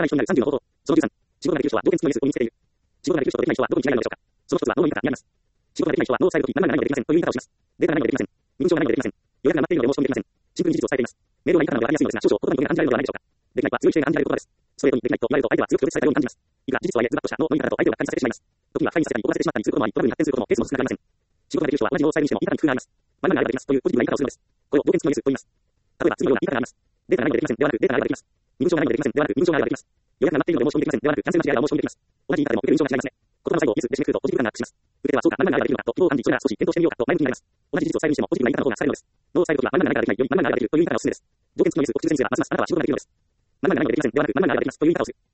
がない人になる30の方法。その13、仕事ができる人は条件付きのリスクを身につけている。仕事ができる人とできない人はどこに違いがあるのでしょうか。その一つは脳の因果から見られます。仕事ができない人は脳を伝えるとき何々ができませんという言い方をします。データが何もできません。身分証が何もできません。予約が待っているので申し込みできません。シンプルに事実を伝えています。メールは言い方なので分かりやすいのですが、少々言葉の表現が暗示されるのではないでしょうか。できないは強い否定が暗示される言葉です。ストレートにできないと言われると相手は強く拒絶されたように感じます。いくら事実とはいえズバッとした脳の因果だと相手をがっかりさせてしまいます。時には不快にさせたり怒らせてしまったりすることもあり、トラブルに発展することもケースも少なくありません。仕事ができる人は同じ脳を伝えるにしても言い方に工夫があります。〇〇があればできますというポジティブな言い方をするのです。これを条件付きのリスクと言います。例えば次のような言い方があります。データが何もできませんではなく、データがあればできます。身分証が何もできませんではなく、身分証があればできます。予約が待っているので申し込みできませんではなく、キャンセルの時であれば申し込みできます。同じ言い方でも受ける印象が違いますね。言葉の最後をミスで締めくくるとポジティブ感がアップします。受け手はそうか、〇〇があればできるのかと希望を感じ、それら少し検討してみようかと前向きになります。同じ事実を伝えるにしてもポジティブな言い方の方がされるのです。脳を伝えるときは〇〇が何かできないより〇〇があればできるという言い方がおすすめです。条件付きのリスクを口ずにすればますますあなたは仕事ができるのです。〇〇が何もできませんではなく、〇〇があればできますという言い方をする。